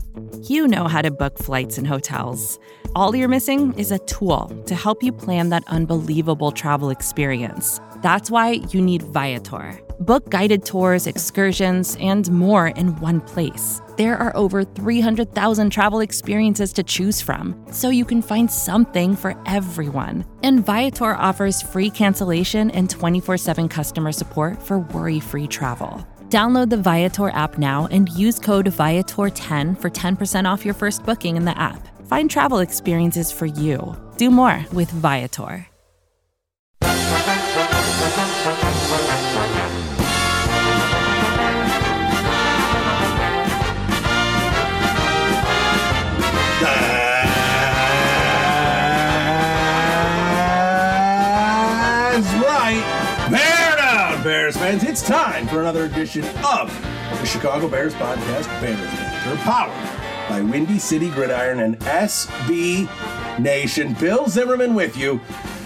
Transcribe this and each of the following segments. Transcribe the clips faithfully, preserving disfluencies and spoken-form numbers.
You know how to book flights and hotels. All you're missing is a tool to help you plan that unbelievable travel experience. That's why you need Viator. Book guided tours, excursions, and more in one place. There are over three hundred thousand travel experiences to choose from, so you can find something for everyone. And Viator offers free cancellation and twenty-four seven customer support for worry-free travel. Download the Viator app now and use code Viator ten for ten percent off your first booking in the app. Find travel experiences for you. Do more with Viator. Bears fans, it's time for another edition of the Chicago Bears podcast, Bears Banter, powered by Windy City Gridiron and S B Nation. Bill Zimmerman with you,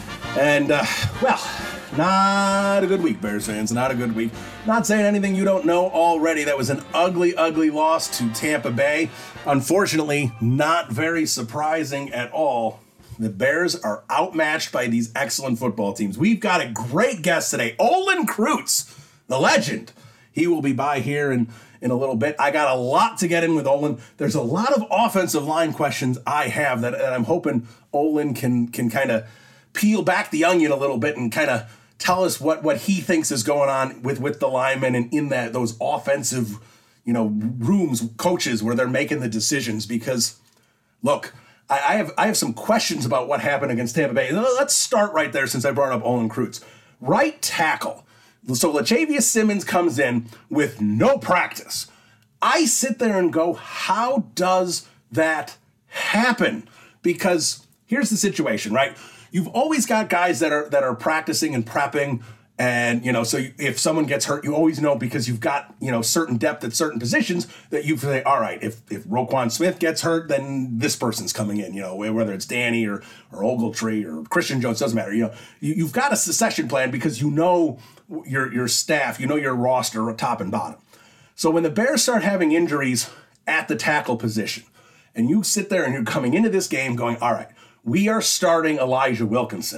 and uh, well, not a good week, Bears fans, not a good week. Not saying anything you don't know already. That was an ugly, ugly loss to Tampa Bay. Unfortunately, not very surprising at all. The Bears are outmatched by these excellent football teams. We've got a great guest today, Olin Kreutz, the legend. He will be by here in, in a little bit. I got a lot to get in with Olin. There's a lot of offensive line questions I have that, that I'm hoping Olin can can kind of peel back the onion a little bit and kind of tell us what, what he thinks is going on with, with the linemen and in that those offensive, you know, rooms, coaches where they're making the decisions. Because, look, I have I have some questions about what happened against Tampa Bay. Let's start right there since I brought up Olin Kreutz. Right tackle. So Latavius Simmons comes in with no practice. I sit there and go, how does that happen? Because here's the situation, right? You've always got guys that are that are practicing and prepping. And, you know, so if someone gets hurt, you always know because you've got, you know, certain depth at certain positions that you say, all right, if if Roquan Smith gets hurt, then this person's coming in, you know, whether it's Danny or, or Ogletree or Christian Jones, doesn't matter. You know, you, you've got a succession plan because you know your, your staff, you know your roster top and bottom. So when the Bears start having injuries at the tackle position and you sit there and you're coming into this game going, all right, we are starting Elijah Wilkinson.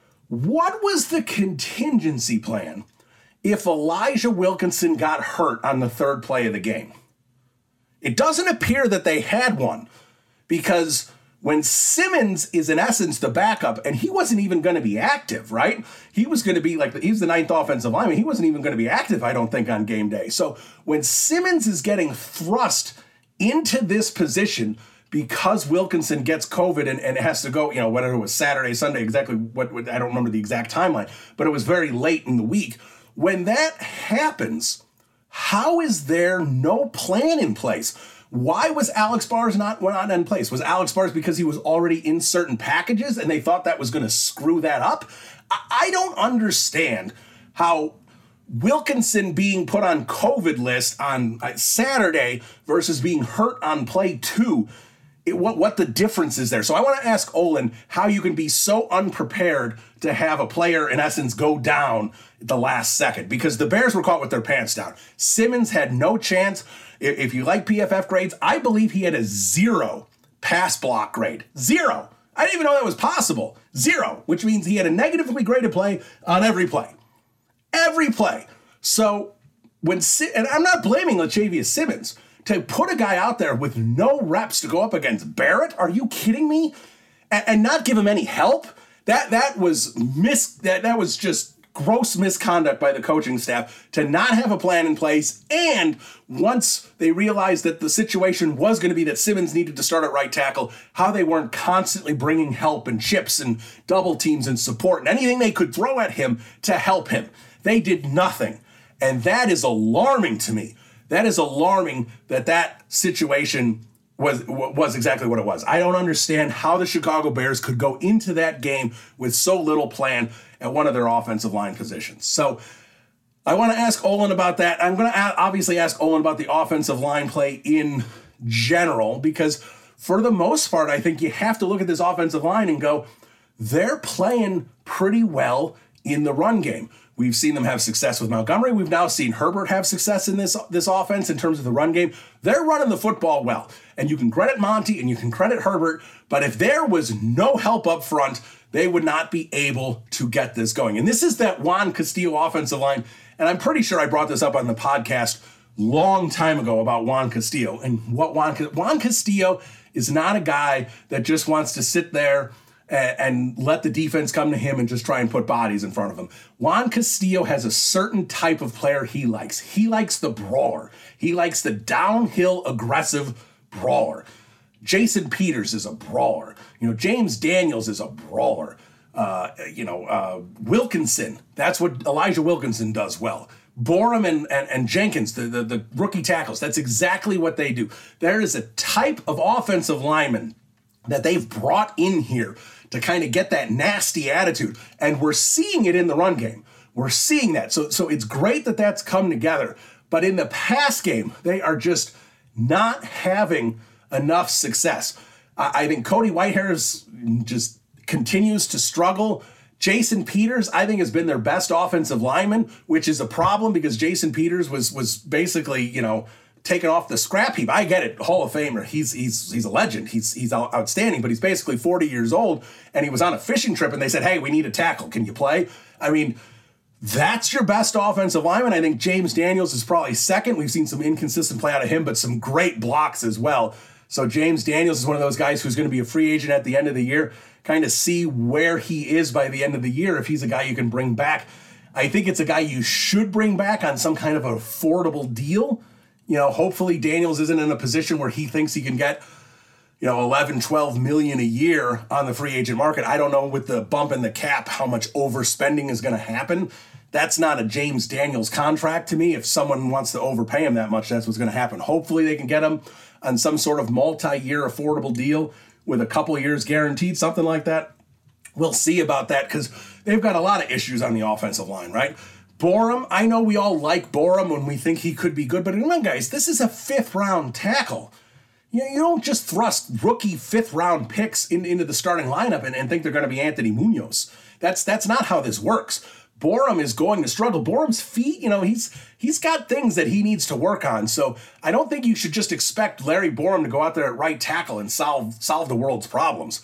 What was the contingency plan if Elijah Wilkinson got hurt on the third play of the game? It doesn't appear that they had one, because when Simmons is in essence the backup, and he wasn't even going to be active, right? He was going to be like, he's the ninth offensive lineman. He wasn't even going to be active, I don't think, on game day. So when Simmons is getting thrust into this position, because Wilkinson gets COVID and, and has to go, you know, whether it was Saturday, Sunday, exactly what, what, I don't remember the exact timeline, but it was very late in the week. When that happens, how is there no plan in place? Why was Alex Bars not, not in place? Was Alex Bars because he was already in certain packages and they thought that was going to screw that up? I, I don't understand how Wilkinson being put on COVID list on Saturday versus being hurt on play two. It, what what the difference is there. So I want to ask Olin how you can be so unprepared to have a player, in essence, go down at the last second, because the Bears were caught with their pants down. Simmons had no chance. If, if you like P F F grades, I believe he had a zero pass block grade. Zero. I didn't even know that was possible. Zero, which means he had a negatively graded play on every play. Every play. So when, and I'm not blaming Latavius Simmons, to put a guy out there with no reps to go up against Barrett, are you kidding me? And, and not give him any help? That that was mis that that was just gross misconduct by the coaching staff to not have a plan in place. And once they realized that the situation was going to be that Simmons needed to start at right tackle, how they weren't constantly bringing help and chips and double teams and support and anything they could throw at him to help him. They did nothing. And that is alarming to me. That is alarming that that situation was was exactly what it was. I don't understand how the Chicago Bears could go into that game with so little plan at one of their offensive line positions. So I want to ask Olin about that. I'm going to obviously ask Olin about the offensive line play in general, because for the most part, I think you have to look at this offensive line and go, they're playing pretty well in the run game. We've seen them have success with Montgomery. We've now seen Herbert have success in this, this offense in terms of the run game. They're running the football well. And you can credit Monty and you can credit Herbert, but if there was no help up front, they would not be able to get this going. And this is that Juan Castillo offensive line. And I'm pretty sure I brought this up on the podcast long time ago about Juan Castillo. And what Juan, Juan Castillo is not a guy that just wants to sit there and let the defense come to him and just try and put bodies in front of him. Juan Castillo has a certain type of player he likes. He likes the brawler. He likes the downhill aggressive brawler. Jason Peters is a brawler. You know, James Daniels is a brawler. Uh, you know, uh, Wilkinson, that's what Elijah Wilkinson does well. Borum and, and, and Jenkins, the, the, the rookie tackles, that's exactly what they do. There is a type of offensive lineman that they've brought in here to kind of get that nasty attitude. And we're seeing it in the run game. We're seeing that. So, so it's great that that's come together. But in the pass game, they are just not having enough success. I, I think Cody Whitehair's just continues to struggle. Jason Peters, I think, has been their best offensive lineman, which is a problem because Jason Peters was was basically, you know, taken off the scrap heap. I get it, Hall of Famer. He's he's he's a legend. He's he's outstanding, but he's basically forty years old, and he was on a fishing trip, and they said, "Hey, we need a tackle. Can you play?" I mean, that's your best offensive lineman. I think James Daniels is probably second. We've seen some inconsistent play out of him, but some great blocks as well. So James Daniels is one of those guys who's going to be a free agent at the end of the year. Kind of see where he is by the end of the year if he's a guy you can bring back. I think it's a guy you should bring back on some kind of affordable deal. You know, hopefully Daniels isn't in a position where he thinks he can get, you know, eleven, twelve million a year on the free agent market. I don't know with the bump in the cap how much overspending is going to happen. That's not a James Daniels contract to me. If someone wants to overpay him that much, that's what's going to happen. Hopefully they can get him on some sort of multi-year affordable deal with a couple years guaranteed, something like that. We'll see about that because they've got a lot of issues on the offensive line, right? Borum, I know we all like Borum when we think he could be good, but remember, guys, this is a fifth-round tackle. You know, you don't just thrust rookie fifth-round picks in, into the starting lineup and, and think they're going to be Anthony Munoz. That's that's not how this works. Borum is going to struggle. Borum's feet, you know, he's he's got things that he needs to work on. So I don't think you should just expect Larry Borum to go out there at right tackle and solve solve the world's problems.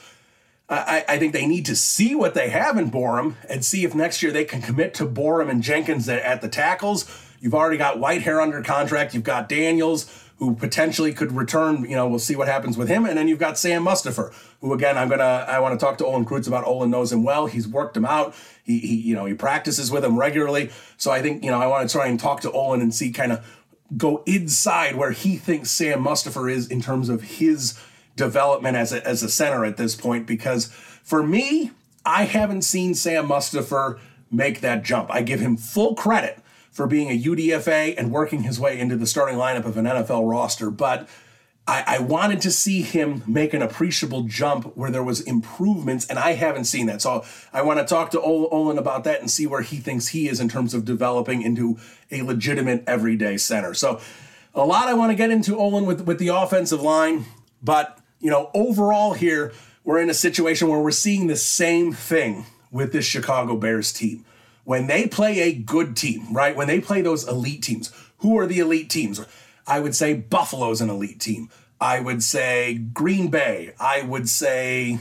I, I think they need to see what they have in Borum and see if next year they can commit to Borum and Jenkins at, at the tackles. You've already got Whitehair under contract. You've got Daniels, who potentially could return. You know, we'll see what happens with him. And then you've got Sam Mustipher, who, again, I'm gonna I want to talk to Olin Kreutz about. Olin knows him well. He's worked him out. He, he you know, he practices with him regularly. So I think, you know, I want to try and talk to Olin and see, kind of go inside where he thinks Sam Mustipher is in terms of his development as a, as a center at this point, because for me, I haven't seen Sam Mustipher make that jump. I give him full credit for being a U D F A and working his way into the starting lineup of an N F L roster, but I, I wanted to see him make an appreciable jump where there was improvements, and I haven't seen that. So I want to talk to Olin about that and see where he thinks he is in terms of developing into a legitimate everyday center. So a lot I want to get into, Olin, with, with the offensive line, but you know, overall here, we're in a situation where we're seeing the same thing with this Chicago Bears team. When they play a good team, right? When they play those elite teams, who are the elite teams? I would say Buffalo's an elite team. I would say Green Bay. I would say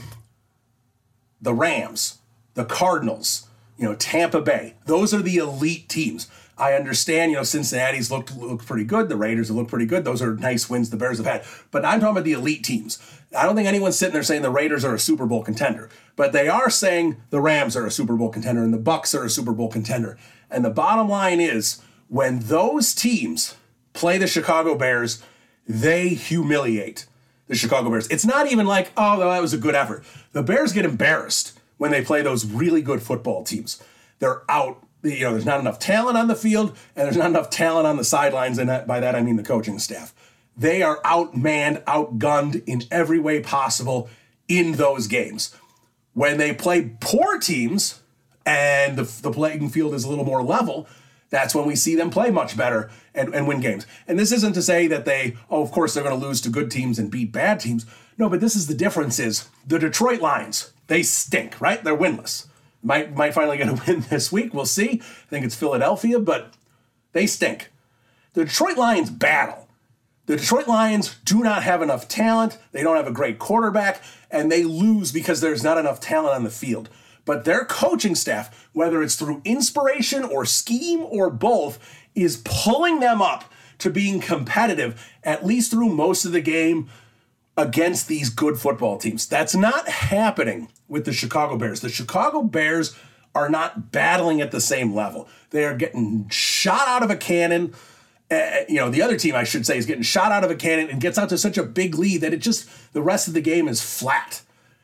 the Rams, the Cardinals, you know, Tampa Bay. Those are the elite teams. I understand, you know, Cincinnati's looked looked pretty good. The Raiders have looked pretty good. Those are nice wins the Bears have had. But I'm talking about the elite teams. I don't think anyone's sitting there saying the Raiders are a Super Bowl contender. But they are saying the Rams are a Super Bowl contender and the Bucs are a Super Bowl contender. And the bottom line is, when those teams play the Chicago Bears, they humiliate the Chicago Bears. It's not even like, oh, that was a good effort. The Bears get embarrassed when they play those really good football teams. They're out. You know, there's not enough talent on the field, and there's not enough talent on the sidelines, and that, by that I mean the coaching staff. They are outmanned, outgunned in every way possible in those games. When they play poor teams and the, the playing field is a little more level, that's when we see them play much better and, and win games. And this isn't to say that they, oh, of course they're going to lose to good teams and beat bad teams. No, but this is the difference is the Detroit Lions, they stink, right? They're winless. Might, might finally get a win this week. We'll see. I think it's Philadelphia, but they stink. The Detroit Lions battle. The Detroit Lions do not have enough talent. They don't have a great quarterback, and they lose because there's not enough talent on the field. But their coaching staff, whether it's through inspiration or scheme or both, is pulling them up to being competitive, at least through most of the game against these good football teams. That's not happening with the Chicago Bears. The Chicago Bears are not battling at the same level. They are getting shot out of a cannon. Uh, you know, the other team, I should say, is getting shot out of a cannon and gets out to such a big lead that it just, the rest of the game is flat.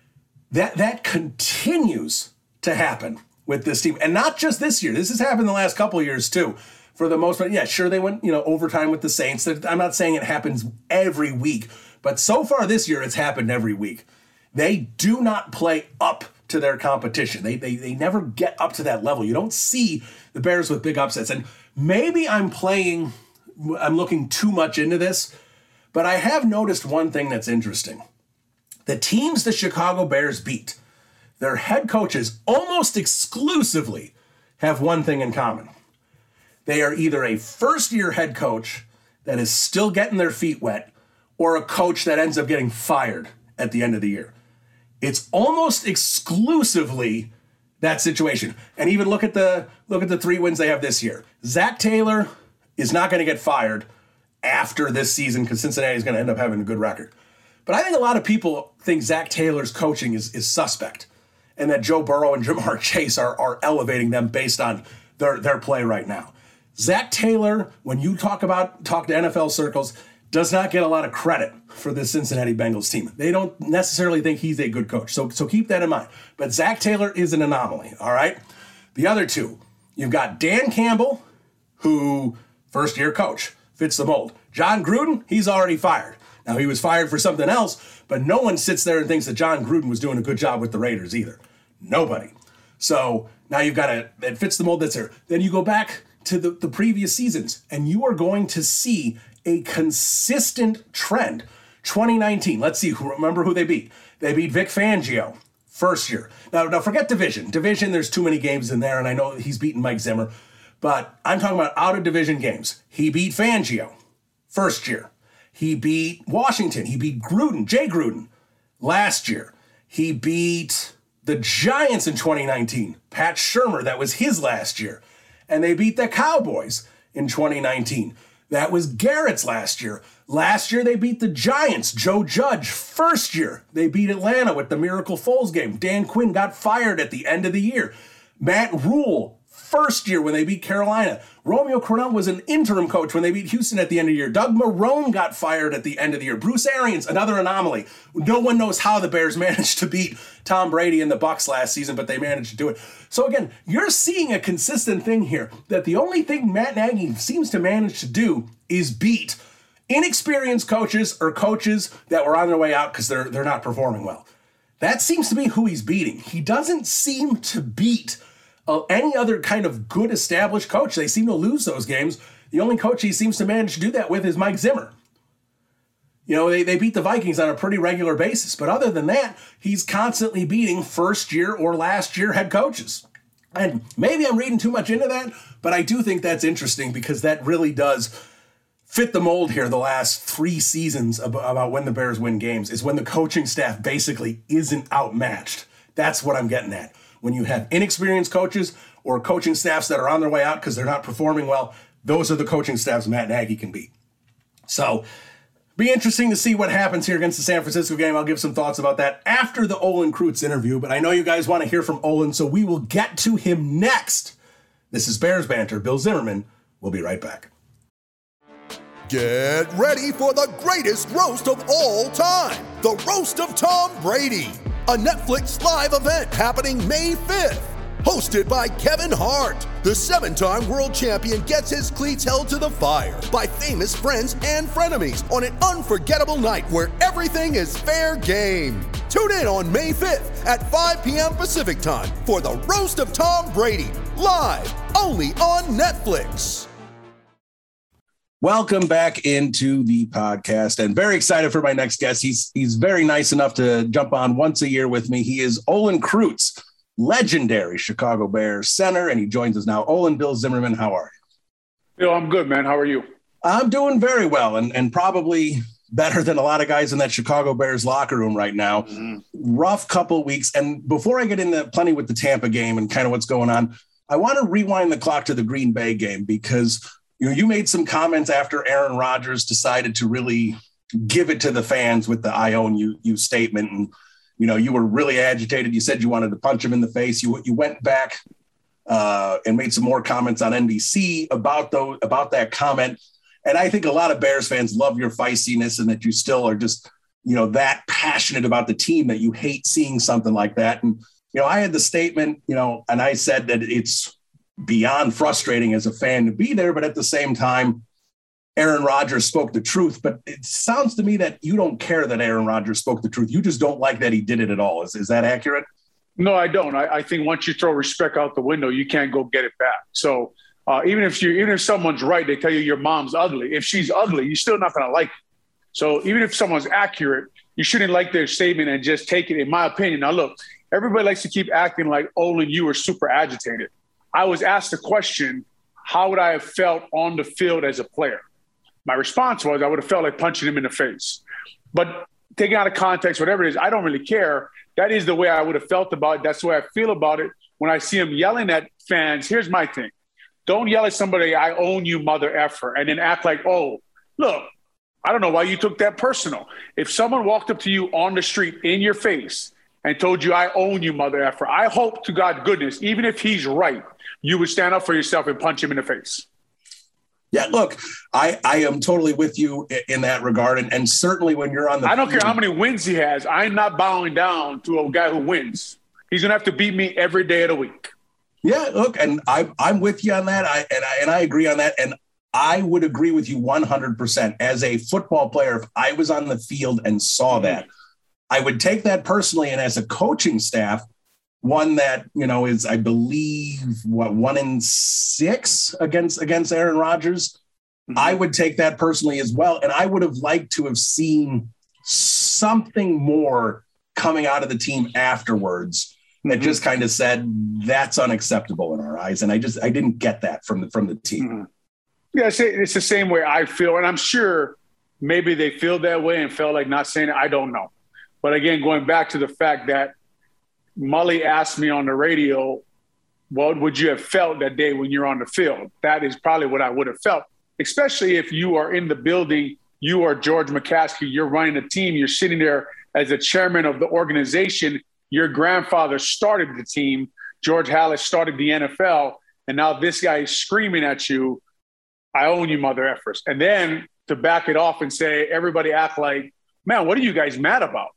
That that continues to happen with this team. And not just this year. This has happened the last couple of years, too. For the most part, yeah, sure, they went, you know, overtime with the Saints. I'm not saying it happens every week, but so far this year, it's happened every week. They do not play up to their competition. They, they, they never get up to that level. You don't see the Bears with big upsets. And maybe I'm playing... I'm looking too much into this, but I have noticed one thing that's interesting. The teams the Chicago Bears beat, their head coaches almost exclusively have one thing in common. They are either a first-year head coach that is still getting their feet wet or a coach that ends up getting fired at the end of the year. It's almost exclusively that situation. And even look at the look at the three wins they have this year. Zach Taylor is not going to get fired after this season because Cincinnati is going to end up having a good record. But I think a lot of people think Zach Taylor's coaching is, is suspect and that Joe Burrow and Jamar Chase are, are elevating them based on their, their play right now. Zach Taylor, when you talk about talk to N F L circles, does not get a lot of credit for this Cincinnati Bengals team. They don't necessarily think he's a good coach. So, so keep that in mind. But Zach Taylor is an anomaly, all right? The other two, you've got Dan Campbell, who... first-year coach, fits the mold. John Gruden, he's already fired. Now, he was fired for something else, but no one sits there and thinks that John Gruden was doing a good job with the Raiders either. Nobody. So now you've got a, it fits the mold that's there. Then you go back to the, the previous seasons, and you are going to see a consistent trend. twenty nineteen, let's see, remember who they beat. They beat Vic Fangio, first year. Now, now forget division. Division, there's too many games in there, and I know he's beaten Mike Zimmer. But I'm talking about out-of-division games. He beat Fangio, first year. He beat Washington. He beat Gruden, Jay Gruden, last year. He beat the Giants in twenty nineteen. Pat Shurmur, that was his last year. And they beat the Cowboys in twenty nineteen. That was Garrett's last year. Last year, they beat the Giants. Joe Judge, first year. They beat Atlanta with the Miracle Foles game. Dan Quinn got fired at the end of the year. Matt Rule, first year when they beat Carolina. Romeo Crennel was an interim coach when they beat Houston at the end of the year. Doug Marrone got fired at the end of the year. Bruce Arians, another anomaly. No one knows how the Bears managed to beat Tom Brady and the Bucs last season, but they managed to do it. So again, you're seeing a consistent thing here that the only thing Matt Nagy seems to manage to do is beat inexperienced coaches or coaches that were on their way out because they're, they're not performing well. That seems to be who he's beating. He doesn't seem to beat Uh, any other kind of good established coach. They seem to lose those games. The only coach he seems to manage to do that with is Mike Zimmer. You know, they, they beat the Vikings on a pretty regular basis. But other than that, he's constantly beating first-year or last-year head coaches. And maybe I'm reading too much into that, but I do think that's interesting because that really does fit the mold here the last three seasons about, about when the Bears win games, is when the coaching staff basically isn't outmatched. That's what I'm getting at. When you have inexperienced coaches or coaching staffs that are on their way out because they're not performing well, those are the coaching staffs Matt Nagy can beat. So, be interesting to see what happens here against the San Francisco game. I'll give some thoughts about that after the Olin Kreutz interview, but I know you guys want to hear from Olin, so we will get to him next. This is Bears Banter. Bill Zimmerman. We'll be right back. Get ready for the greatest roast of all time, the Roast of Tom Brady, a Netflix live event happening May fifth. Hosted by Kevin Hart, the seven-time world champion gets his cleats held to the fire by famous friends and frenemies on an unforgettable night where everything is fair game. Tune in on May fifth at five p.m. Pacific time for the Roast of Tom Brady, live only on Netflix. Welcome back into the podcast, and very excited for my next guest. He's he's very nice enough to jump on once a year with me. He is Olin Kreutz, legendary Chicago Bears center, and he joins us now. Olin Bill Zimmerman, how are you? Bill, I'm good, man. How are you? I'm doing very well, and, and probably better than a lot of guys in that Chicago Bears locker room right now. Mm-hmm. Rough couple weeks. And before I get into plenty with the Tampa game and kind of what's going on, I want to rewind the clock to the Green Bay game, because you know, you made some comments after Aaron Rodgers decided to really give it to the fans with the "I own you" you statement. And, you know, you were really agitated. You said you wanted to punch him in the face. You, you went back uh, and made some more comments on N B C about those, about that comment. And I think a lot of Bears fans love your feistiness and that you still are just, you know, that passionate about the team that you hate seeing something like that. And, you know, I had the statement, you know, and I said that it's beyond frustrating as a fan to be there, but at the same time, Aaron Rodgers spoke the truth. But it sounds to me that you don't care that Aaron Rodgers spoke the truth. You just don't like that he did it at all. Is, is that accurate? No, I don't. I, I think once you throw respect out the window, you can't go get it back. So uh, even if you, even if someone's right, they tell you your mom's ugly. If she's ugly, you're still not going to like it. So even if someone's accurate, you shouldn't like their statement and just take it, in my opinion. Now, look, everybody likes to keep acting like Olin, you were super agitated. I was asked the question, how would I have felt on the field as a player? My response was I would have felt like punching him in the face. But taking out of context, whatever it is, I don't really care. That is the way I would have felt about it. That's the way I feel about it. When I see him yelling at fans, here's my thing. Don't yell at somebody, "I own you, mother effer," and then act like, oh, look, I don't know why you took that personal. If someone walked up to you on the street in your face and told you, "I own you, mother effer," I hope to God goodness, even if he's right, you would stand up for yourself and punch him in the face. Yeah, look, I, I am totally with you in that regard. And, and certainly when you're on the I don't field, care how many wins he has. I'm not bowing down to a guy who wins. He's going to have to beat me every day of the week. Yeah, look, and I, I'm with you on that. I and, I and I agree on that. And I would agree with you one hundred percent. As a football player, if I was on the field and saw mm-hmm. that, I would take that personally. And as a coaching staff, one that, you know, is, I believe, what, one in six against against Aaron Rodgers. Mm-hmm. I would take that personally as well. And I would have liked to have seen something more coming out of the team afterwards that mm-hmm. just kind of said, that's unacceptable in our eyes. And I just, I didn't get that from the, from the team. Mm-hmm. Yeah, it's, it's the same way I feel. And I'm sure maybe they feel that way and felt like not saying it. I don't know. But again, going back to the fact that Mully asked me on the radio, what would you have felt that day when you're on the field? That is probably what I would have felt, especially if you are in the building, you are George McCaskey, you're running a team, you're sitting there as the chairman of the organization. Your grandfather started the team. George Halas started the N F L. And now this guy is screaming at you, "I own you, mother effers." And then to back it off and say, everybody act like, man, what are you guys mad about?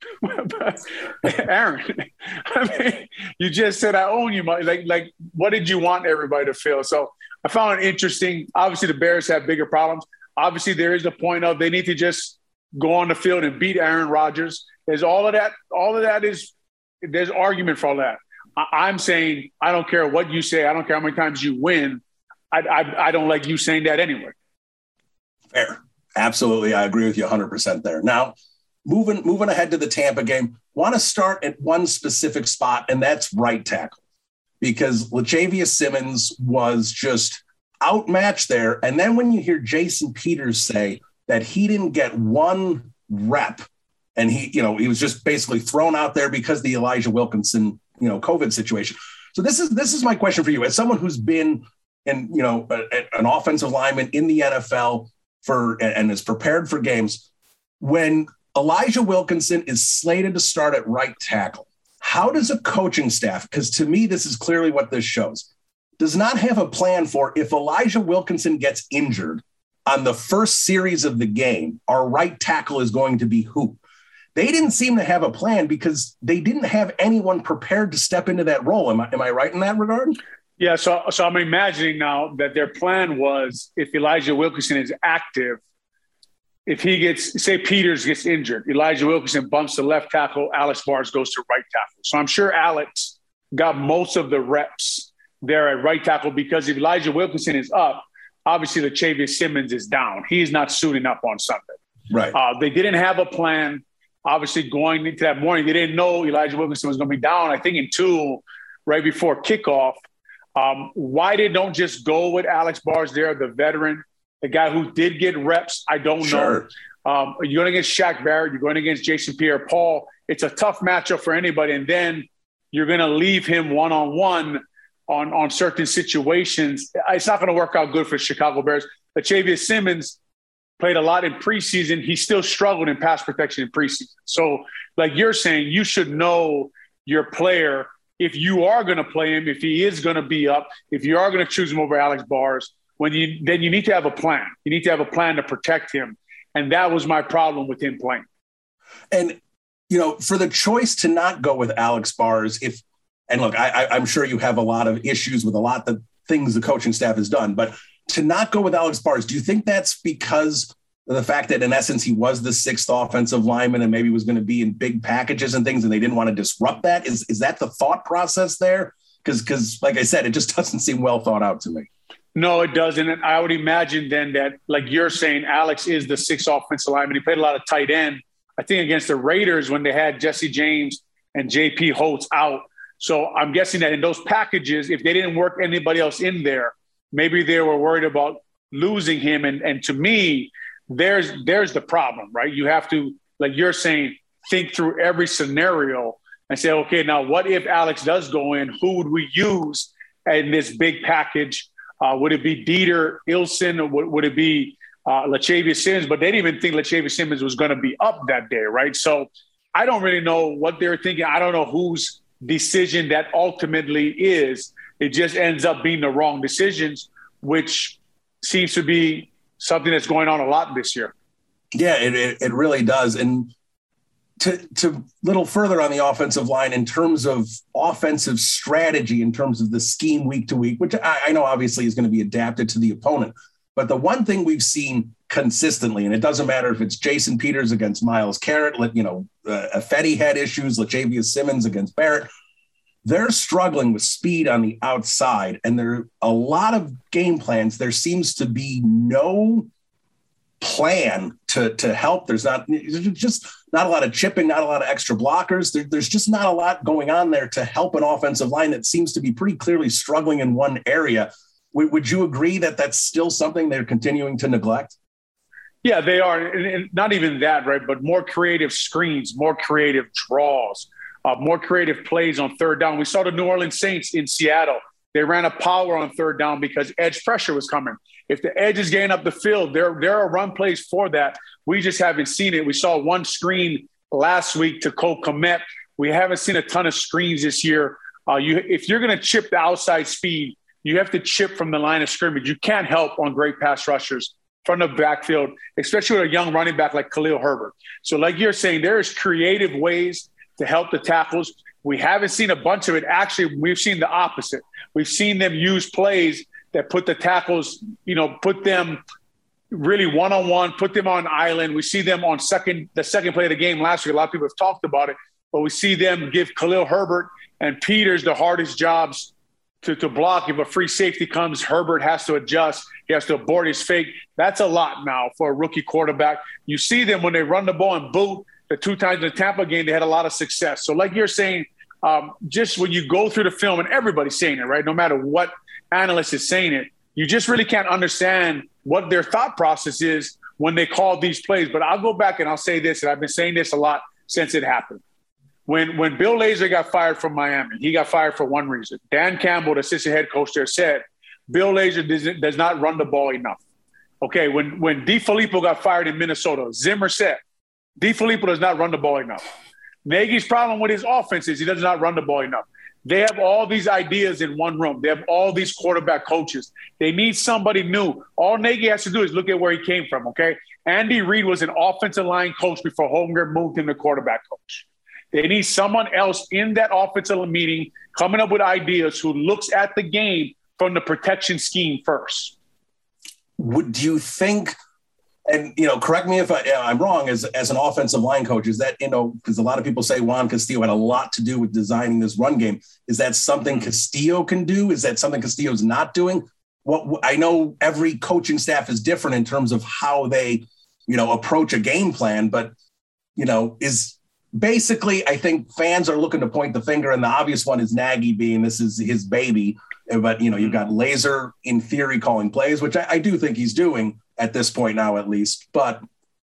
Aaron, I mean, you just said, "I own you." Like, like, what did you want everybody to feel? So I found it interesting. Obviously, the Bears have bigger problems. Obviously, there is the point of they need to just go on the field and beat Aaron Rodgers. There's all of that. All of that is, there's argument for all that. I, I'm saying, I don't care what you say. I don't care how many times you win. I, I, I don't like you saying that anyway. Fair. Absolutely. I agree with you one hundred percent there. Now, Moving moving ahead to the Tampa game, want to start at one specific spot, and that's right tackle, because Latavius Simmons was just outmatched there. And then when you hear Jason Peters say that he didn't get one rep, and he, you know, he was just basically thrown out there because of the Elijah Wilkinson, you know, COVID situation. So this is this is my question for you, as someone who's been in, you know, a, a, an offensive lineman in the N F L for and, and is prepared for games. When Elijah Wilkinson is slated to start at right tackle, how does a coaching staff, because to me, this is clearly what this shows, does not have a plan for if Elijah Wilkinson gets injured on the first series of the game, our right tackle is going to be who? They didn't seem to have a plan because they didn't have anyone prepared to step into that role. Am I, am I right in that regard? Yeah, so, so I'm imagining now that their plan was if Elijah Wilkinson is active, if he gets, say Peters gets injured, Elijah Wilkinson bumps to left tackle, Alex Bars goes to right tackle. So I'm sure Alex got most of the reps there at right tackle, because if Elijah Wilkinson is up, obviously Latavius Simmons is down. He's not suiting up on Sunday. Right. Uh, they didn't have a plan. obviously going into that morning, they didn't know Elijah Wilkinson was going to be down, I think in two right before kickoff. Um, why they don't just go with Alex Bars there, the veteran, the guy who did get reps? I don't sure. know. Um, you're going against Shaq Barrett. You're going against Jason Pierre-Paul. It's a tough matchup for anybody. And then you're going to leave him one-on-one on, on certain situations. It's not going to work out good for Chicago Bears. Latavius Simmons played a lot in preseason. He still struggled in pass protection in preseason. So like you're saying, you should know your player. If you are going to play him, if he is going to be up, if you are going to choose him over Alex Bars, when you then you need to have a plan. You need to have a plan to protect him. And that was my problem with him playing. And, you know, for the choice to not go with Alex Bars, if and look, I, I, I'm sure you have a lot of issues with a lot of things the coaching staff has done, but to not go with Alex Bars, do you think that's because of the fact that in essence he was the sixth offensive lineman and maybe was going to be in big packages and things and they didn't want to disrupt that? Is is that the thought process there? Because because like I said, it just doesn't seem well thought out to me. No, it doesn't. And I would imagine then that, like you're saying, Alex is the sixth offensive lineman. He played a lot of tight end, I think, against the Raiders when they had Jesse James and J P Holtz out. So I'm guessing that in those packages, if they didn't work anybody else in there, maybe they were worried about losing him. And, and to me, there's there's the problem, right? You have to, like you're saying, think through every scenario and say, okay, now what if Alex does go in? Who would we use in this big package? Uh, would it be Dieter Ilson? Or would, would it be uh, Latavius Simmons? But they didn't even think Latavius Simmons was going to be up that day, right? So I don't really know what they're thinking. I don't know whose decision that ultimately is. It just ends up being the wrong decisions, which seems to be something that's going on a lot this year. Yeah, it, it, it really does. And to, to little further on the offensive line in terms of offensive strategy, in terms of the scheme week to week, which I, I know obviously is going to be adapted to the opponent. But the one thing we've seen consistently, and it doesn't matter if it's Jason Peters against Myles Garrett, you know, uh, Ifedi had issues, Latavius Simmons against Barrett, they're struggling with speed on the outside. And there are a lot of game plans. There seems to be no plan to, to help. There's not there's just not a lot of chipping, not a lot of extra blockers. There, there's just not a lot going on there to help an offensive line that seems to be pretty clearly struggling in one area. W- would you agree that that's still something they're continuing to neglect? Yeah, they are. And, and not even that, right? But more creative screens, more creative draws, uh, more creative plays on third down. We saw the New Orleans Saints in Seattle. They ran a power on third down because edge pressure was coming. If the edge is getting up the field, there, there are run plays for that. We just haven't seen it. We saw one screen last week to Cole Kmet. We haven't seen a ton of screens this year. Uh, you, if you're going to chip the outside speed, you have to chip from the line of scrimmage. You can't help on great pass rushers from the backfield, especially with a young running back like Khalil Herbert. So like you're saying, there's creative ways to help the tackles. We haven't seen a bunch of it. Actually, we've seen the opposite. We've seen them use plays that put the tackles, you know, put them really one-on-one, put them on island. We see them on second, the second play of the game last week. A lot of people have talked about it, but we see them give Khalil Herbert and Peters the hardest jobs to, to block. If a free safety comes, Herbert has to adjust. He has to abort his fake. That's a lot now for a rookie quarterback. You see them when they run the ball and boot. The two times in the Tampa game, they had a lot of success. So like you're saying, um, just when you go through the film, and everybody's saying it, right? No matter what analyst is saying it, you just really can't understand what their thought process is when they call these plays. But I'll go back and I'll say this, and I've been saying this a lot since it happened. When when Bill Lazor got fired from Miami, he got fired for one reason. Dan Campbell, the assistant head coach there, said Bill Lazor does, does not run the ball enough. Okay, when, when DeFilippo got fired in Minnesota, Zimmer said, DeFilippo does not run the ball enough. Nagy's problem with his offense is he does not run the ball enough. They have all these ideas in one room. They have all these quarterback coaches. They need somebody new. All Nagy has to do is look at where he came from, okay? Andy Reid was an offensive line coach before Holmgren moved him to quarterback coach. They need someone else in that offensive meeting coming up with ideas who looks at the game from the protection scheme first. Would you think – and, you know, correct me if I, I'm wrong, as, as an offensive line coach, is that, you know, because a lot of people say Juan Castillo had a lot to do with designing this run game. Is that something Castillo can do? Is that something Castillo's not doing? What I know every coaching staff is different in terms of how they, you know, approach a game plan. But you know, is basically, I think fans are looking to point the finger, and the obvious one is Nagy being this is his baby. But, you know, you've got Laser in theory calling plays, which I, I do think he's doing at this point now, at least. But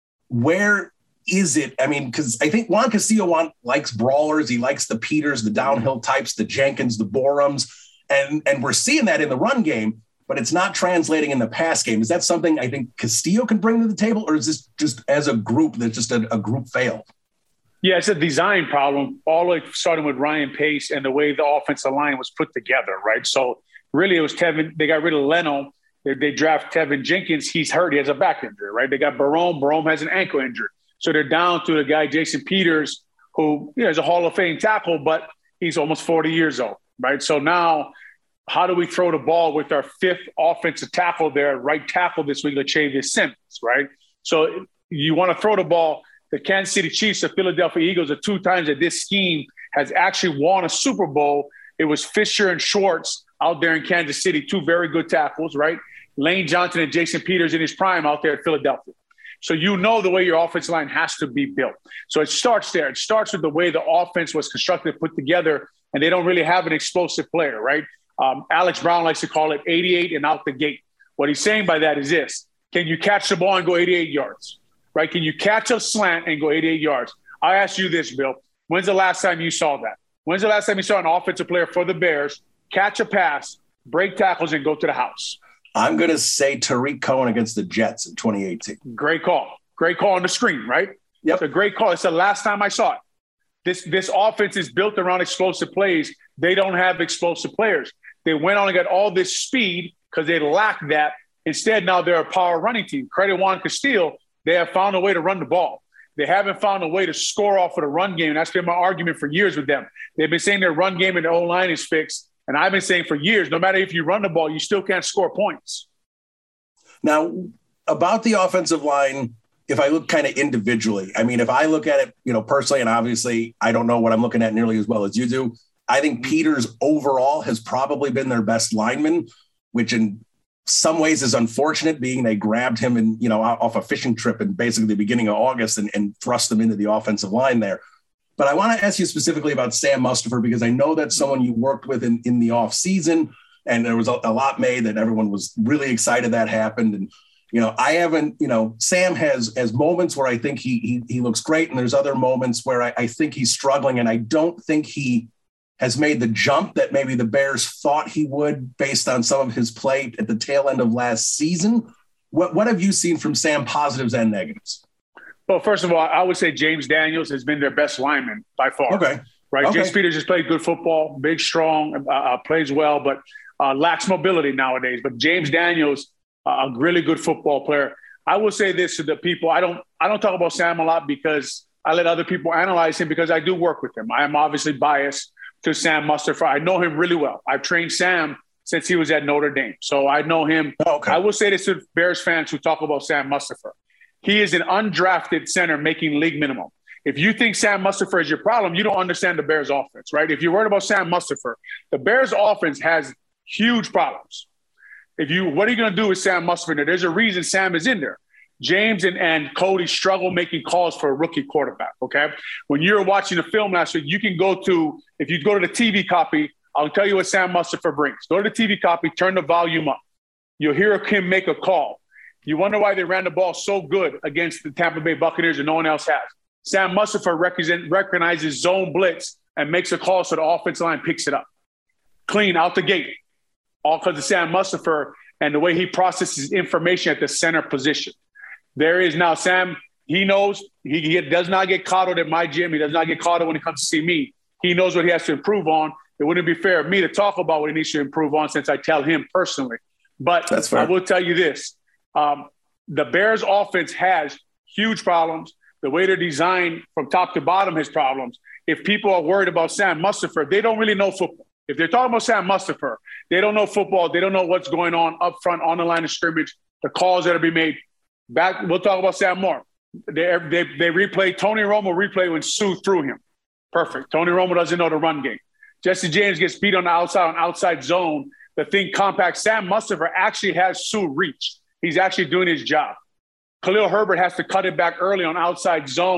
where is it? I mean, because I think Juan Castillo want, likes brawlers. He likes the Peters, the downhill types, the Jenkins, the Borums. And, and we're seeing that in the run game, but it's not translating in the pass game. Is that something I think Castillo can bring to the table, or is this just as a group that's just a, a group fail? Yeah, it's a design problem, all like starting with Ryan Pace and the way the offensive line was put together, right? So really it was Tevin. They got rid of Leno. They, they draft Tevin Jenkins. He's hurt. He has a back injury, right? They got Barome. Barome has an ankle injury. So they're down to the guy, Jason Peters, who you know, is a Hall of Fame tackle, but he's almost forty years old, right? So now how do we throw the ball with our fifth offensive tackle there, right tackle this week, Lachavious Simmons, right? So you want to throw the ball. The Kansas City Chiefs, the Philadelphia Eagles, the two times that this scheme has actually won a Super Bowl, it was Fisher and Schwartz out there in Kansas City, two very good tackles, right? Lane Johnson and Jason Peters in his prime out there at Philadelphia. So you know the way your offensive line has to be built. So it starts there. It starts with the way the offense was constructed, put together, and they don't really have an explosive player, right? Um, Alex Brown likes to call it eighty-eight and out the gate. What he's saying by that is this: can you catch the ball and go eighty-eight yards? Right? Can you catch a slant and go eighty-eight yards? I ask you this, Bill. When's the last time you saw that? When's the last time you saw an offensive player for the Bears catch a pass, break tackles, and go to the house? I'm going to say Tariq Cohen against the Jets in twenty eighteen. Great call. Great call on the screen, right? Yep. It's a great call. It's the last time I saw it. This, this offense is built around explosive plays. They don't have explosive players. They went on and got all this speed because they lack that. Instead, now they're a power running team. Credit Juan Castillo. They have found a way to run the ball. They haven't found a way to score off of the run game. That's been my argument for years with them. They've been saying their run game and their O-line is fixed. And I've been saying for years, no matter if you run the ball, you still can't score points. Now, about the offensive line, if I look kind of individually, I mean, if I look at it, you know, personally, and obviously I don't know what I'm looking at nearly as well as you do, I think Peters overall has probably been their best lineman, which in some ways is unfortunate, being they grabbed him and, you know, off a fishing trip in basically the beginning of August and, and thrust him into the offensive line there. But I want to ask you specifically about Sam Mustipher, because I know that's someone you worked with in, in the off season, and there was a, a lot made that everyone was really excited that happened. And, you know, I haven't, you know, Sam has, has moments where I think he, he, he looks great. And there's other moments where I, I think he's struggling, and I don't think he has made the jump that maybe the Bears thought he would based on some of his play at the tail end of last season. What what have you seen from Sam, positives and negatives? Well, first of all, I would say James Daniels has been their best lineman by far. Okay. Right. Okay. James Peters just played good football, big, strong, uh, uh, plays well, but uh, lacks mobility nowadays. But James Daniels, uh, a really good football player. I will say this to the people. I don't I don't talk about Sam a lot because I let other people analyze him, because I do work with him. I am obviously biased to Sam Mustipher. I know him really well. I've trained Sam since he was at Notre Dame. So I know him. Okay. I will say this to Bears fans who talk about Sam Mustipher. He is an undrafted center making league minimum. If you think Sam Mustipher is your problem, you don't understand the Bears offense, right? If you're worried about Sam Mustipher, the Bears offense has huge problems. If you, what are you going to do with Sam Mustipher? There's a reason Sam is in there. James and, and Cody struggle making calls for a rookie quarterback, okay? When you're watching the film last week, you can go to, if you go to the T V copy, I'll tell you what Sam Mustipher brings. Go to the T V copy, turn the volume up. You'll hear him make a call. You wonder why they ran the ball so good against the Tampa Bay Buccaneers and no one else has. Sam Mustipher represent, recognizes zone blitz and makes a call so the offensive line picks it up. Clean out the gate. All because of Sam Mustipher and the way he processes information at the center position. There is now Sam, he knows he, he does not get coddled at my gym. He does not get coddled when he comes to see me. He knows what he has to improve on. It wouldn't be fair of me to talk about what he needs to improve on since I tell him personally. But That's fair. I will tell you this. Um, the Bears offense has huge problems. The way they're designed from top to bottom has problems. If people are worried about Sam Mustipher, they don't really know football. If they're talking about Sam Mustipher, they don't know football. They don't know what's going on up front on the line of scrimmage, the calls that are being made. Back, we'll talk about Sam more. They, they, they replay, Tony Romo replay when Sue threw him. Perfect. Tony Romo doesn't know the run game. Jesse James gets beat on the outside, on outside zone. The thing compact. Sam Mustipher actually has Sue reached. He's actually doing his job. Khalil Herbert has to cut it back early on outside zone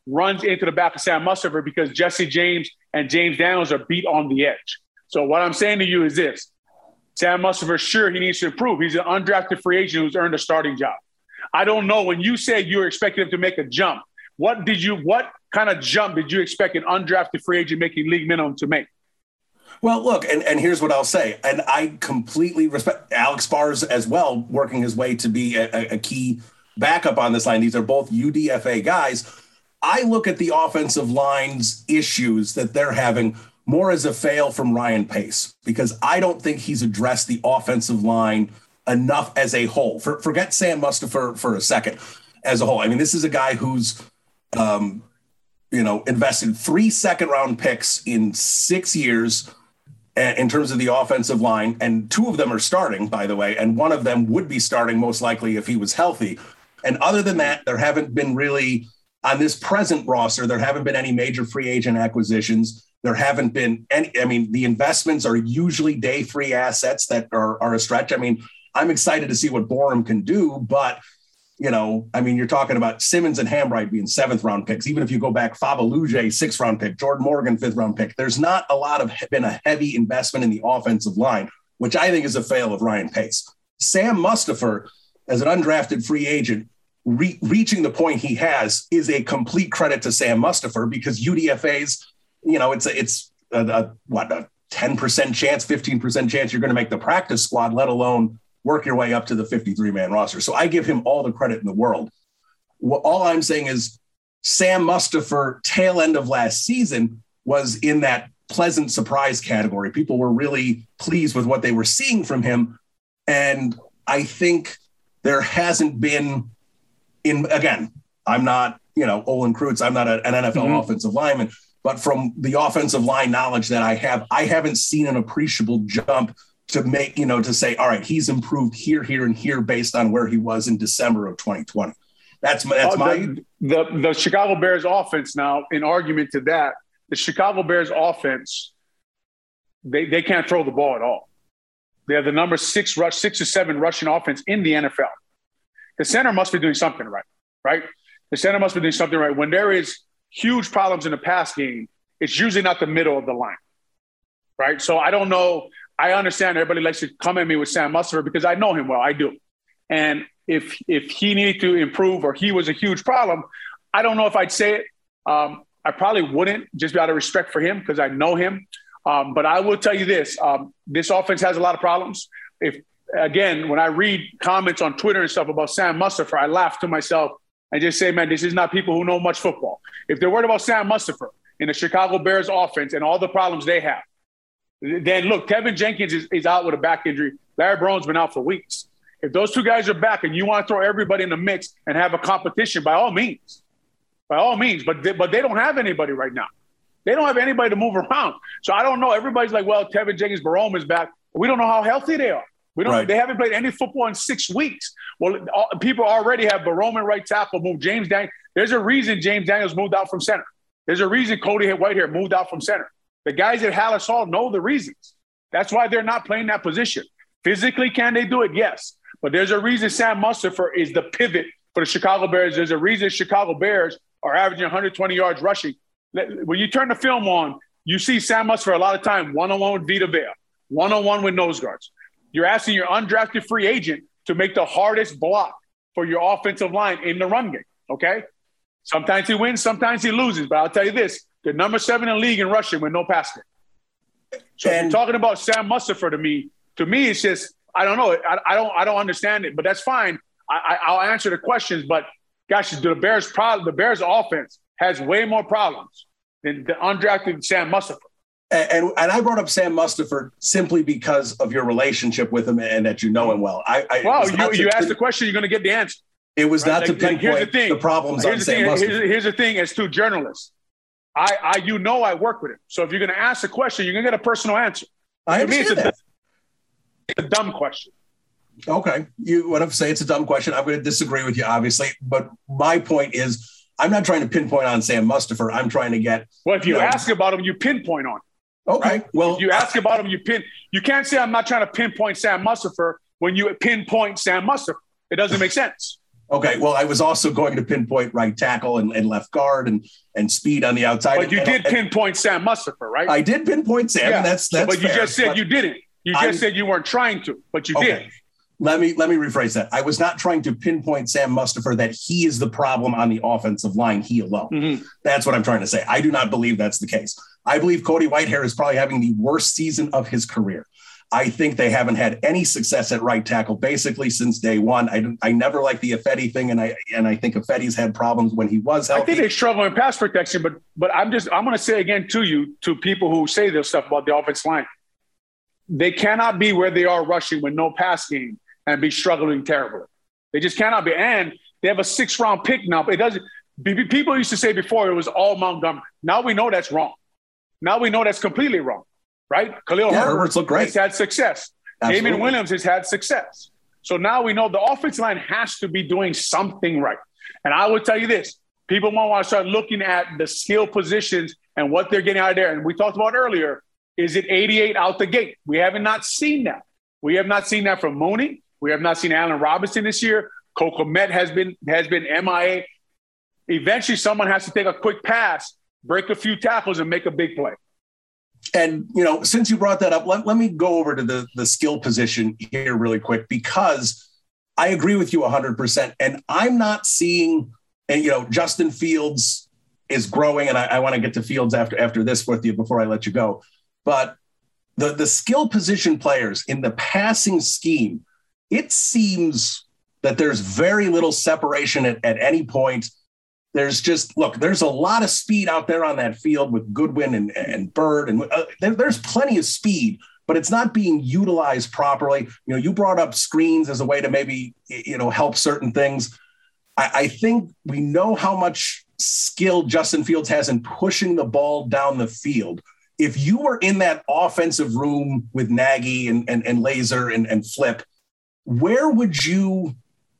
runs into the back of Sam Mustipher because Jesse James and James Daniels are beat on the edge. So what I'm saying to you is this. Sam Mustipher, sure, he needs to improve. He's an undrafted free agent who's earned a starting job. I don't know. When you say you were expecting him to make a jump, what did you, what kind of jump did you expect an undrafted free agent making league minimum to make? Well, look, and, and here's what I'll say. And I completely respect Alex Bars as well, working his way to be a, a key backup on this line. These are both U D F A guys. I look at the offensive line's issues that they're having more as a fail from Ryan Pace, because I don't think he's addressed the offensive line enough as a whole. For, forget Sam Mustipher for a second as a whole. I mean, this is a guy who's, um, you know, invested three second round picks in six years in terms of the offensive line. And two of them are starting, by the way, and one of them would be starting most likely if he was healthy. And other than that, there haven't been really on this present roster, there haven't been any major free agent acquisitions. There haven't been any, I mean, the investments are usually day three assets that are, are a stretch. I mean, I'm excited to see what Borum can do, but, you know, I mean, you're talking about Simmons and Hambright being seventh round picks. Even if you go back, Fabaluje, sixth round pick, Jordan Morgan, fifth round pick. There's not a lot of been a heavy investment in the offensive line, which I think is a fail of Ryan Pace. Sam Mustipher, as an undrafted free agent, re- reaching the point he has is a complete credit to Sam Mustipher, because U D F A's, you know, it's a, it's a, a, what, a ten percent chance, fifteen percent chance you're going to make the practice squad, let alone work your way up to the fifty-three man roster. So I give him all the credit in the world. Well, all I'm saying is Sam Mustipher, tail end of last season, was in that pleasant surprise category. People were really pleased with what they were seeing from him. And I think there hasn't been in, again, I'm not, you know, Olin Kreutz, I'm not a, an N F L mm-hmm. offensive lineman, but from the offensive line knowledge that I have, I haven't seen an appreciable jump to make, you know, to say, all right, he's improved here, here, and here based on where he was in December of twenty twenty. That's my, that's oh, my, the, the, the Chicago Bears offense. Now, in argument to that, the Chicago Bears offense, they, they can't throw the ball at all. They have the number six rush, six or seven rushing offense in the N F L. The center must be doing something right, right? The center must be doing something right. When there is huge problems in the pass game, it's usually not the middle of the line, right? So I don't know. I understand everybody likes to come at me with Sam Mustipher because I know him well. I do. And if if he needed to improve or he was a huge problem, I don't know if I'd say it. Um, I probably wouldn't, just out of respect for him because I know him. Um, but I will tell you this. Um, this offense has a lot of problems. If Again, when I read comments on Twitter and stuff about Sam Mustipher, I laugh to myself and just say, man, this is not people who know much football. If they're worried about Sam Mustipher in the Chicago Bears offense and all the problems they have, then look, Kevin Jenkins is, is out with a back injury. Larry Brown's been out for weeks. If those two guys are back and you want to throw everybody in the mix and have a competition, by all means, by all means, but they, but they don't have anybody right now. They don't have anybody to move around. So I don't know. Everybody's like, well, Kevin Jenkins, Barome is back. We don't know how healthy they are. We don't. Right. They haven't played any football in six weeks. Well, all, people already have Barome and right tackle moved. James Daniels. There's a reason James Daniels moved out from center. There's a reason Cody Whitehair moved out from center. The guys at Halas Hall know the reasons. That's why they're not playing that position. Physically, can they do it? Yes. But there's a reason Sam Mustipher is the pivot for the Chicago Bears. There's a reason Chicago Bears are averaging one hundred twenty yards rushing. When you turn the film on, you see Sam Mustipher a lot of time one-on-one with Vita Vea, one-on-one with nose guards. You're asking your undrafted free agent to make the hardest block for your offensive line in the run game, okay? Sometimes he wins, sometimes he loses. But I'll tell you this, they're number seven in the league in rushing with no pass game. So and, if you're talking about Sam Mustipher to me, to me it's just, I don't know. I, I don't I don't understand it, but that's fine. I, I, I'll answer the questions. But, gosh, the Bears, problem, the Bears offense has way more problems than the undrafted Sam Mustipher. And, and I brought up Sam Mustipher simply because of your relationship with him and that you know him well. I, I Well, you, you asked the question, you're going to get the answer. It was right? not like, to pinpoint like, here's the, thing. the problems here's on the Sam Mustipher. Here's, here's the thing, as two journalists, I, I, you know I work with him. So if you're going to ask a question, you're going to get a personal answer. I understand me, it's, that. A, it's a dumb question. Okay. You want to say it's a dumb question. I'm going to disagree with you, obviously. But my point is, I'm not trying to pinpoint on Sam Mustipher. I'm trying to get. Well, if you, you know, ask about him, you pinpoint on him. Okay. Right? Well, if you ask about him, you pin. You can't say I'm not trying to pinpoint Sam Mustipher when you pinpoint Sam Mustipher. It doesn't make sense. Okay, well, I was also going to pinpoint right tackle and, and left guard and and speed on the outside. But you and, did and, pinpoint Sam Mustipher, right? I did pinpoint Sam. Yeah. That's that's. So, but you fair, just said but you didn't. You just I'm, said you weren't trying to, but you okay. did. Let me let me rephrase that. I was not trying to pinpoint Sam Mustipher that he is the problem on the offensive line, he alone. Mm-hmm. That's what I'm trying to say. I do not believe that's the case. I believe Cody Whitehair is probably having the worst season of his career. I think they haven't had any success at right tackle basically since day one. I I never liked the Ifedi thing, and I and I think Ifedi's had problems when he was healthy. I think they struggle in pass protection, but but I'm just I'm going to say again to you, to people who say this stuff about the offensive line, they cannot be where they are rushing with no pass game and be struggling terribly. They just cannot be. And they have a six round pick now. But it doesn't. People used to say before it was all Montgomery. Now we know that's wrong. Now we know that's completely wrong, right? Khalil yeah, Herbert Herbert's looked great. has had success. Damien Williams has had success. So now we know the offensive line has to be doing something right. And I would tell you this, people won't want to start looking at the skill positions and what they're getting out of there. And we talked about earlier, is it eighty-eight out the gate? We haven't not seen that. We have not seen that from Mooney. We have not seen Allen Robinson this year. Cole Kmet has been, has been M I A. Eventually someone has to take a quick pass, break a few tackles, and make a big play. And, you know, since you brought that up, let, let me go over to the, the skill position here really quick, because I agree with you one hundred percent. And I'm not seeing, and, you know, Justin Fields is growing, and I, I want to get to Fields after, after this with you before I let you go. But the, the skill position players in the passing scheme, it seems that there's very little separation at, at any point. There's just, look, there's a lot of speed out there on that field with Goodwin and, and Bird. And uh, there, there's plenty of speed, but it's not being utilized properly. You know, you brought up screens as a way to maybe, you know, help certain things. I, I think we know how much skill Justin Fields has in pushing the ball down the field. If you were in that offensive room with Nagy and, and, and Laser and, and Flip, where would you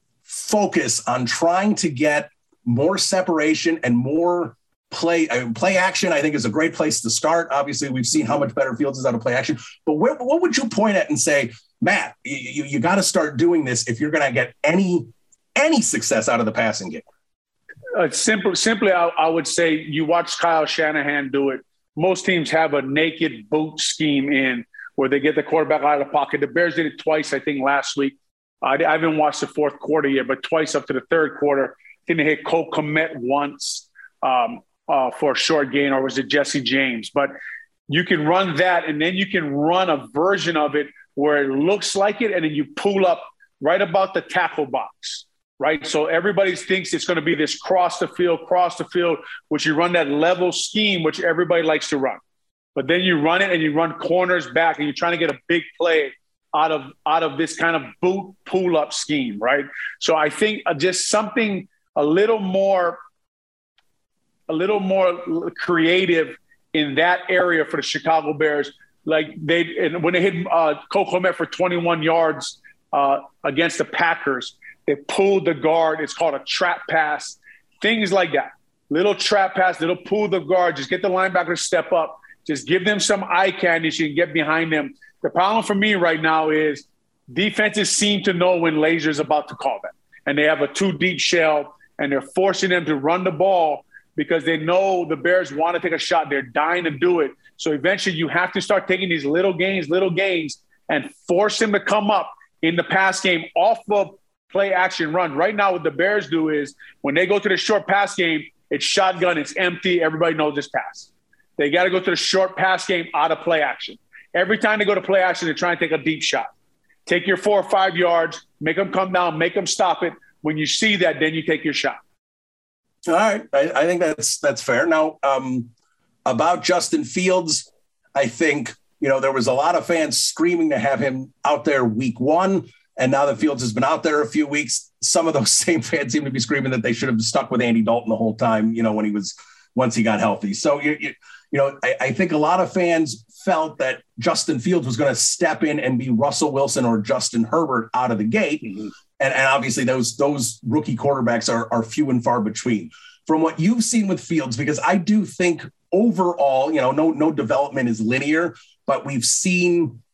focus on trying to get more separation and more play I mean, play action? I think is a great place to start. Obviously, we've seen how much better Fields is out of play action, but where, what would you point at and say, Matt, you, you, you got to start doing this if you're going to get any, any success out of the passing game? Uh, simple, simply, I, I would say you watch Kyle Shanahan do it. Most teams have a naked boot scheme in where they get the quarterback out of the pocket. The Bears did it twice, I think, last week. I, I haven't watched the fourth quarter yet, but twice up to the third quarter. I think they hit Cole Kmet once um, uh, for a short gain, or was it Jesse James? But you can run that, and then you can run a version of it where it looks like it, and then you pull up right about the tackle box, right? So everybody thinks it's going to be this cross the field, cross the field, which you run that level scheme, which everybody likes to run. But then you run it and you run corners back, and you're trying to get a big play out of out of this kind of boot pull-up scheme, right? So I think just something a little more, a little more creative in that area for the Chicago Bears. Like they, and when they hit uh, Cole Kmet for twenty-one yards uh, against the Packers, they pulled the guard. It's called a trap pass. Things like that. Little trap pass, little pull the guard. Just get the linebacker to step up. Just give them some eye candy so you can get behind them. The problem for me right now is defenses seem to know when Laser's about to call them. And they have a two deep shell, and they're forcing them to run the ball because they know the Bears want to take a shot. They're dying to do it. So eventually you have to start taking these little gains, little gains, and force them to come up in the pass game off of play action run. Right now what the Bears do is when they go to the short pass game, it's shotgun, it's empty. Everybody knows this pass. They got to go to the short pass game out of play action. Every time they go to play action, they're trying to take a deep shot. Take your four or five yards, make them come down, make them stop it. When you see that, then you take your shot. All right. I, I think that's that's fair. Now, um, about Justin Fields, I think, you know, there was a lot of fans screaming to have him out there week one. And now that Fields has been out there a few weeks, some of those same fans seem to be screaming that they should have stuck with Andy Dalton the whole time, you know, when he was once he got healthy. So, you, you, you know, I, I think a lot of fans felt that Justin Fields was going to step in and be Russell Wilson or Justin Herbert out of the gate. Mm-hmm. And, and obviously those, those rookie quarterbacks are, are few and far between. From what you've seen with Fields, because I do think overall, you know, no, no development is linear, but we've seen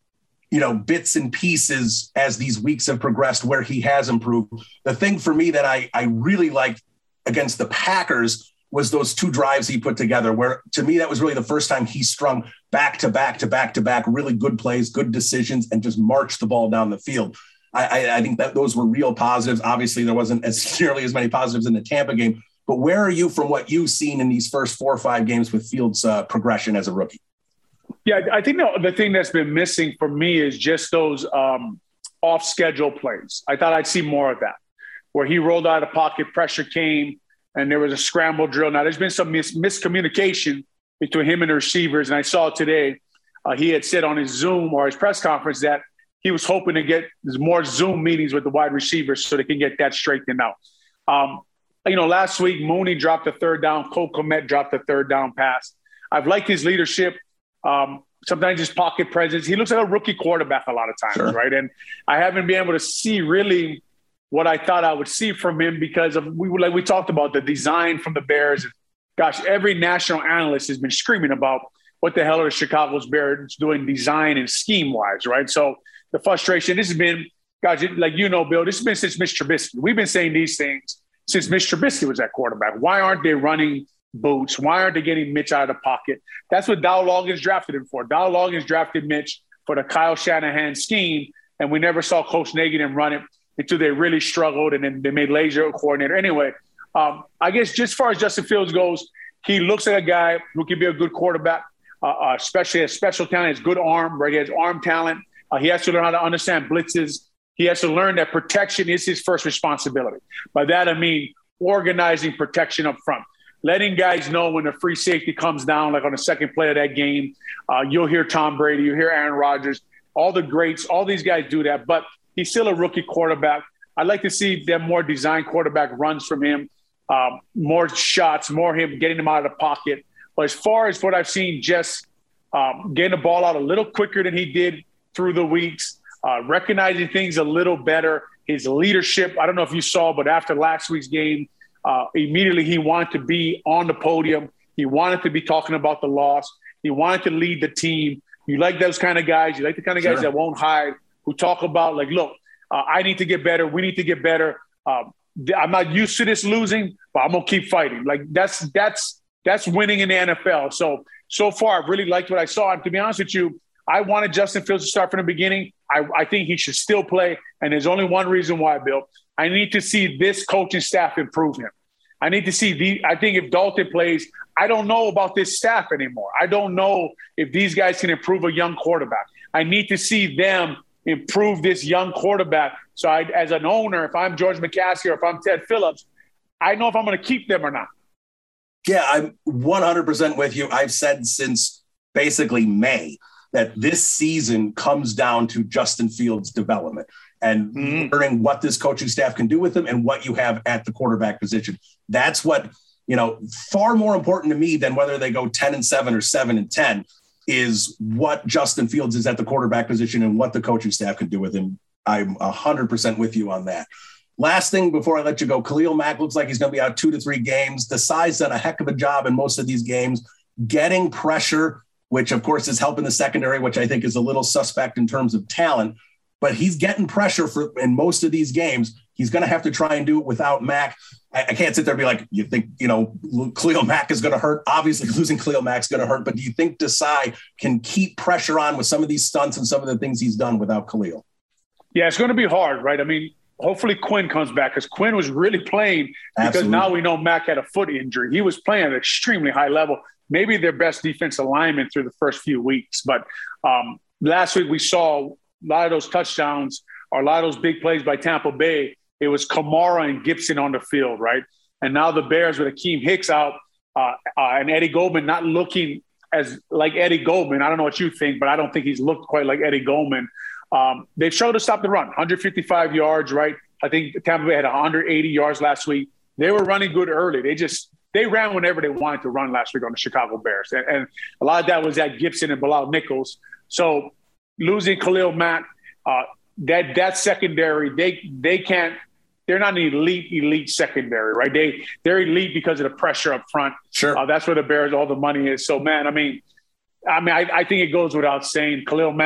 you know, bits and pieces as these weeks have progressed where he has improved. The thing for me that I, I really liked against the Packers was those two drives he put together, where to me, that was really the first time he strung back to back to back to back, really good plays, good decisions, and just marched the ball down the field. I, I, I think that those were real positives. Obviously, there wasn't as nearly as many positives in the Tampa game, but where are you from what you've seen in these first four or five games with Fields' uh, progression as a rookie? Yeah, I think the, the thing that's been missing for me is just those um, off-schedule plays. I thought I'd see more of that, where he rolled out of pocket, pressure came, and there was a scramble drill. Now, there's been some mis- miscommunication between him and the receivers, and I saw today uh, he had said on his Zoom or his press conference that he was hoping to get more Zoom meetings with the wide receivers so they can get that straightened out. Um, you know, last week, Mooney dropped a third down. Cole Kmet dropped a third down pass. I've liked his leadership. Um, sometimes his pocket presence. He looks like a rookie quarterback a lot of times, sure. right? And I haven't been able to see really what I thought I would see from him because of we like we talked about the design from the Bears. Gosh, every national analyst has been screaming about what the hell are the Chicago's Bears doing design and scheme wise, right? So the frustration, this has been, guys, like you know, Bill, this has been since Mitch Trubisky. We've been saying these things since Mitch Trubisky was at quarterback. Why aren't they running boots? Why aren't they getting Mitch out of the pocket? That's what Dow Loggins drafted him for. Dow Loggins drafted Mitch for the Kyle Shanahan scheme, and we never saw Coach Nagy and run it until they really struggled, and then they made Lazier a coordinator. Anyway, um, I guess just as far as Justin Fields goes, he looks like a guy who can be a good quarterback, uh, uh, especially a special talent, has good arm, right? He has arm talent. Uh, he has to learn how to understand blitzes. He has to learn that protection is his first responsibility. By that, I mean organizing protection up front. Letting guys know when the free safety comes down, like on the second play of that game, uh, you'll hear Tom Brady, you'll hear Aaron Rodgers, all the greats, all these guys do that. But he's still a rookie quarterback. I'd like to see them more design quarterback runs from him, um, more shots, more him getting them out of the pocket. But as far as what I've seen, just um, getting the ball out a little quicker than he did through the weeks, uh, recognizing things a little better, his leadership. I don't know if you saw, but after last week's game, Uh, immediately he wanted to be on the podium. He wanted to be talking about the loss. He wanted to lead the team. You like those kind of guys. You like the kind of guys sure. that won't hide, who talk about like, look, uh, I need to get better. We need to get better. Um, I'm not used to this losing, but I'm going to keep fighting. Like that's, that's, that's winning in the N F L. So, so far I've really liked what I saw. And to be honest with you, I wanted Justin Fields to start from the beginning. I, I think he should still play. And there's only one reason why, Bill. I need to see this coaching staff improve him. I need to see the, I think if Dalton plays, I don't know about this staff anymore. I don't know if these guys can improve a young quarterback. I need to see them improve this young quarterback. So I, as an owner, if I'm George McCaskey or if I'm Ted Phillips, I know if I'm going to keep them or not. Yeah, I'm one hundred percent with you. I've said since basically May that this season comes down to Justin Fields' development and mm-hmm. learning what this coaching staff can do with him and what you have at the quarterback position. That's what, you know, far more important to me than whether they go ten and seven or seven and ten is what Justin Fields is at the quarterback position and what the coaching staff can do with him. I'm a hundred percent with you on that. Last thing before I let you go, Khalil Mack looks like he's going to be out two to three games. The side's done a heck of a job in most of these games, getting pressure, which of course is helping the secondary, which I think is a little suspect in terms of talent, but he's getting pressure for in most of these games. He's going to have to try and do it without Mack. I, I can't sit there and be like, you think, you know, Khalil Mack is going to hurt. Obviously losing Khalil Mack's going to hurt, but do you think Desai can keep pressure on with some of these stunts and some of the things he's done without Khalil? Yeah, it's going to be hard, right? I mean, hopefully Quinn comes back because Quinn was really playing because Absolutely. Now we know Mack had a foot injury. He was playing at an extremely high level, maybe their best defensive lineman through the first few weeks. But um, last week we saw a lot of those touchdowns or a lot of those big plays by Tampa Bay. It was Kamara and Gibson on the field, right? And now the Bears with Akeem Hicks out uh, uh, and Eddie Goldman not looking as like Eddie Goldman. I don't know what you think, but I don't think he's looked quite like Eddie Goldman. Um, they've struggled to stop the run, one hundred fifty-five yards, right? I think Tampa Bay had one hundred eighty yards last week. They were running good early. They just they ran whenever they wanted to run last week on the Chicago Bears. And, and a lot of that was at Gibson and Bilal Nichols. So losing Khalil Mack, uh, that that secondary, they they can't – they're not an elite, elite secondary, right? They, they're elite because of the pressure up front. Sure. Uh, that's where the Bears, all the money is. So, man, I mean, I mean, I, I think it goes without saying Khalil Mack,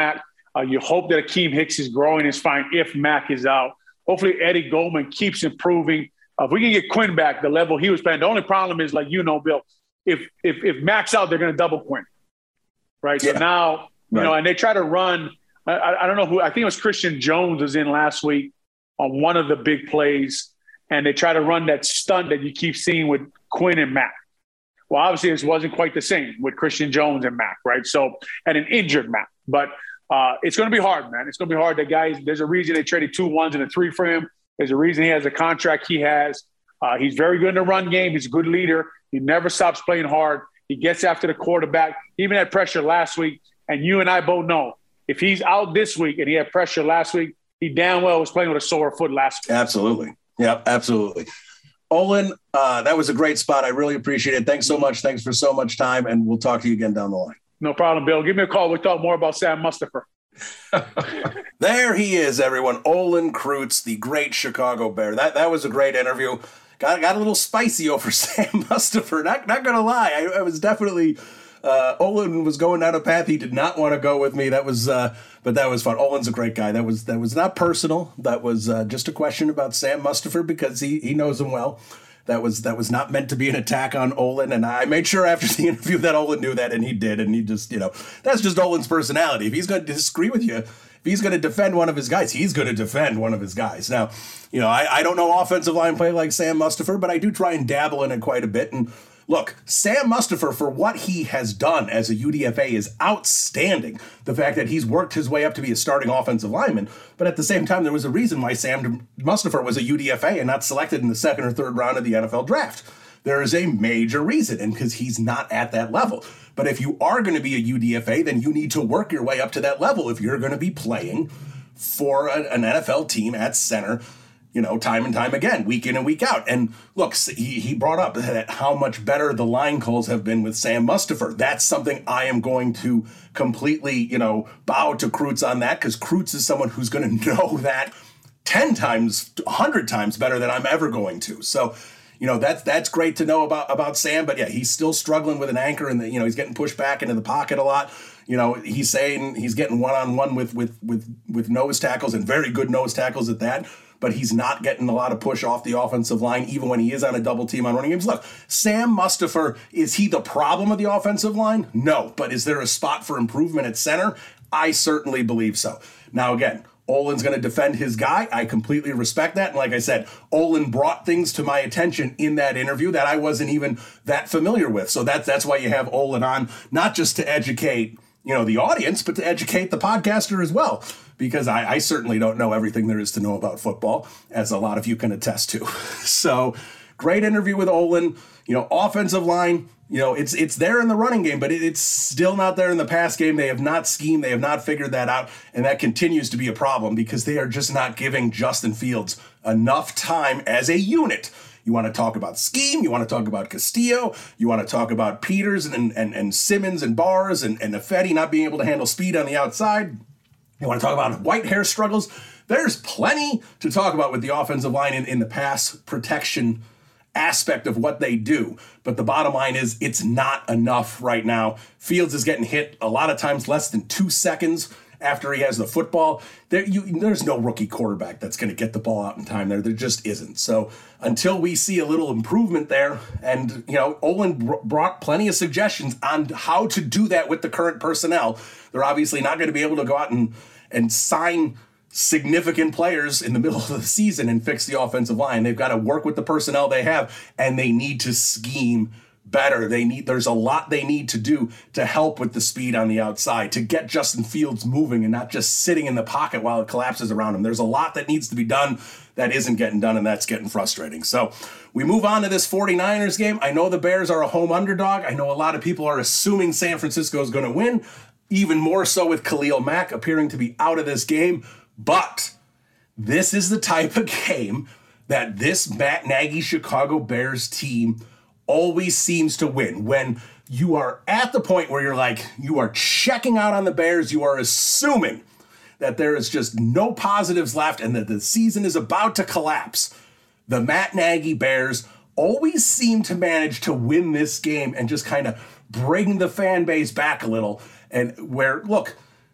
Uh, you hope that Akeem Hicks is growing is fine if Mac is out. Hopefully Eddie Goldman keeps improving. Uh, if we can get Quinn back the level he was playing, the only problem is, like you know, Bill, if if if Mac's out, they're going to double Quinn, right? Yeah. So now, you right. know, and they try to run. I, I don't know who. I think it was Christian Jones was in last week on one of the big plays, and they try to run that stunt that you keep seeing with Quinn and Mac. Well, obviously, this wasn't quite the same with Christian Jones and Mac, right? So, and an injured Mac, but. Uh, it's going to be hard, man. It's going to be hard. The guys, there's a reason they traded two ones and a three for him. There's a reason he has the contract he has. Uh, he's very good in the run game. He's a good leader. He never stops playing hard. He gets after the quarterback. He even had pressure last week. And you and I both know if he's out this week and he had pressure last week, he damn well was playing with a sore foot last week. Absolutely. Yeah, absolutely. Olin, uh, that was a great spot. I really appreciate it. Thanks so much. Thanks for so much time. And we'll talk to you again down the line. No problem, Bill. Give me a call. We'll talk more about Sam Mustipher. There he is, everyone. Olin Kreutz, the great Chicago Bear. That that was a great interview. Got got a little spicy over Sam Mustipher. Not not gonna lie, I, I was definitely uh, Olin was going down a path he did not want to go with me. That was, uh, but that was fun. Olin's a great guy. That was that was not personal. That was uh, just a question about Sam Mustipher because he he knows him well. That was that was not meant to be an attack on Olin, and I made sure after the interview that Olin knew that, and he did, and he just, you know, that's just Olin's personality. If he's going to disagree with you, if he's going to defend one of his guys, he's going to defend one of his guys. Now, you know, I, I don't know offensive line play like Sam Mustipher, but I do try and dabble in it quite a bit, and look, Sam Mustipher, for what he has done as a U D F A, is outstanding. The fact that he's worked his way up to be a starting offensive lineman, but at the same time, there was a reason why Sam Mustipher was a U D F A and not selected in the second or third round of the N F L draft. There is a major reason, and because he's not at that level. But if you are going to be a U D F A, then you need to work your way up to that level if you're going to be playing for a, an N F L team at center, you know, time and time again, week in and week out. And look, he, he brought up that how much better the line calls have been with Sam Mustipher. That's something I am going to completely, you know, bow to Kreutz on that, because Kreutz is someone who's going to know that ten times, one hundred times better than I'm ever going to. So, you know, that's that's great to know about, about Sam. But yeah, he's still struggling with an anchor, and, you know, he's getting pushed back into the pocket a lot. You know, he's saying he's getting one-on-one with, with, with, with nose tackles, and very good nose tackles at that. But he's not getting a lot of push off the offensive line, even when he is on a double team on running games. Look, Sam Mustipher, is he the problem of the offensive line? No. But is there a spot for improvement at center? I certainly believe so. Now, again, Olin's going to defend his guy. I completely respect that. And like I said, Olin brought things to my attention in that interview that I wasn't even that familiar with. So that's, that's why you have Olin on, not just to educate, you know, the audience, but to educate the podcaster as well. Because I, I certainly don't know everything there is to know about football, as a lot of you can attest to. So, great interview with Olin. You know, offensive line, you know, it's it's there in the running game, but it, it's still not there in the pass game. They have not schemed. They have not figured that out. And that continues to be a problem because they are just not giving Justin Fields enough time as a unit. You want to talk about scheme. You want to talk about Castillo. You want to talk about Peters and, and, and Simmons and Bars and, and Ifedi not being able to handle speed on the outside. You want to talk about white hair struggles? There's plenty to talk about with the offensive line in, in the pass protection aspect of what they do. But the bottom line is it's not enough right now. Fields is getting hit a lot of times less than two seconds after he has the football. There, you, there's no rookie quarterback that's going to get the ball out in time there. There just isn't. So until we see a little improvement there, and, you know, Olin br- brought plenty of suggestions on how to do that with the current personnel. They're obviously not going to be able to go out and, and sign significant players in the middle of the season and fix the offensive line. They've got to work with the personnel they have, and they need to scheme better. They need, there's a lot they need to do to help with the speed on the outside, to get Justin Fields moving and not just sitting in the pocket while it collapses around him. There's a lot that needs to be done that isn't getting done, and that's getting frustrating. So we move on to this 49ers game. I know the Bears are a home underdog. I know a lot of people are assuming San Francisco is going to win, even more so with Khalil Mack appearing to be out of this game. But this is the type of game that this Matt Nagy Chicago Bears team always seems to win. When you are at the point where you're like, you are checking out on the Bears, you are assuming that there is just no positives left and that the season is about to collapse. The Matt Nagy Bears always seem to manage to win this game and just kind of bring the fan base back a little. And where, look,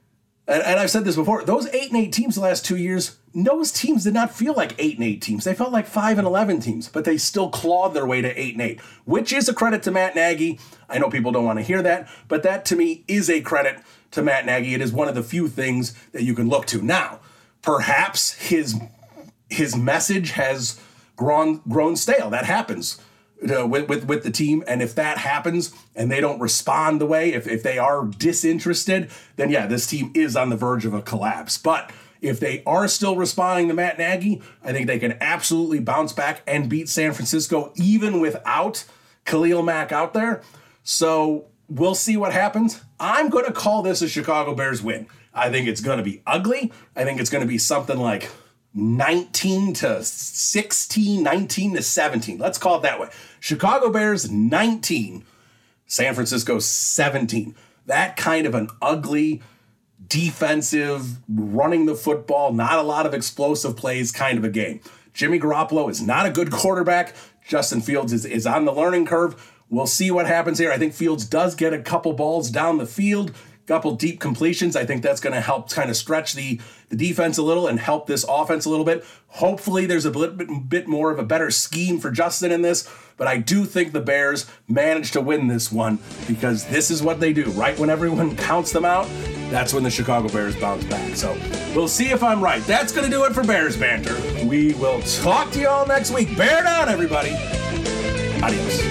And, and I've said this before, those eight and eight teams the last two years, those teams did not feel like eight and eight teams. They felt like five and eleven teams, but they still clawed their way to eight and eight, which is a credit to Matt Nagy. I know people don't want to hear that, but that to me is a credit to Matt Nagy. It is one of the few things that you can look to. Now, perhaps his his message has grown grown stale. That happens uh, with, with with the team, and if that happens and they don't respond the way, if if they are disinterested, then yeah, this team is on the verge of a collapse. But if they are still responding to Matt Nagy, I think they can absolutely bounce back and beat San Francisco even without Khalil Mack out there. So we'll see what happens. I'm going to call this a Chicago Bears win. I think it's going to be ugly. I think it's going to be something like nineteen to sixteen, nineteen to seventeen. Let's call it that way. Chicago Bears nineteen, San Francisco seventeen. That kind of an ugly, defensive, running the football, not a lot of explosive plays kind of a game. Jimmy Garoppolo is not a good quarterback. Justin Fields is, is on the learning curve. We'll see what happens here. I think Fields does get a couple balls down the field, a couple deep completions. I think that's going to help kind of stretch the, the defense a little and help this offense a little bit. Hopefully there's a bit, bit more of a better scheme for Justin in this, but I do think the Bears managed to win this one because this is what they do. Right when everyone counts them out, that's when the Chicago Bears bounce back. So we'll see if I'm right. That's going to do it for Bears Banter. We will talk to you all next week. Bear down, everybody. Adios.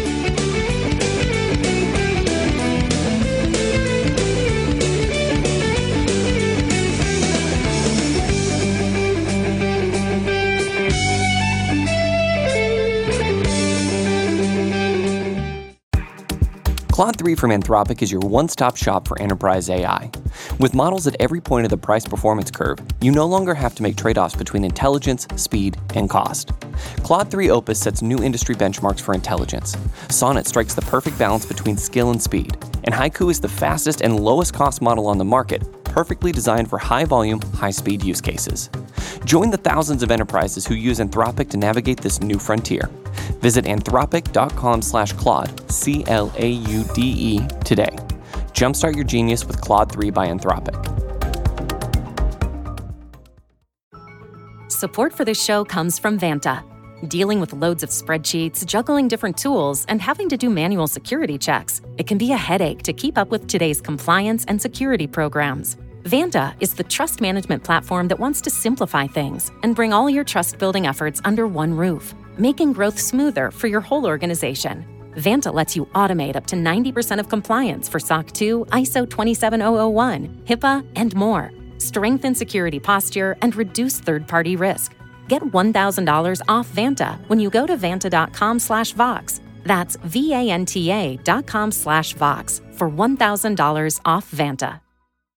Claude three from Anthropic is your one-stop shop for enterprise A I. With models at every point of the price-performance curve, you no longer have to make trade-offs between intelligence, speed, and cost. Claude three Opus sets new industry benchmarks for intelligence. Sonnet strikes the perfect balance between skill and speed. And Haiku is the fastest and lowest-cost model on the market, perfectly designed for high-volume, high-speed use cases. Join the thousands of enterprises who use Anthropic to navigate this new frontier. Visit anthropic.com slash Claude, C L A U D E, today. Jumpstart your genius with Claude three by Anthropic. Support for this show comes from Vanta. Dealing with loads of spreadsheets, juggling different tools, and having to do manual security checks, it can be a headache to keep up with today's compliance and security programs. Vanta is the trust management platform that wants to simplify things and bring all your trust-building efforts under one roof, making growth smoother for your whole organization. Vanta lets you automate up to ninety percent of compliance for S O C two, I S O twenty-seven thousand one, HIPAA, and more. Strengthen security posture and reduce third-party risk. Get one thousand dollars off Vanta when you go to vanta.com slash Vox. That's V-A-N-T-A dot com slash Vox for one thousand dollars off Vanta.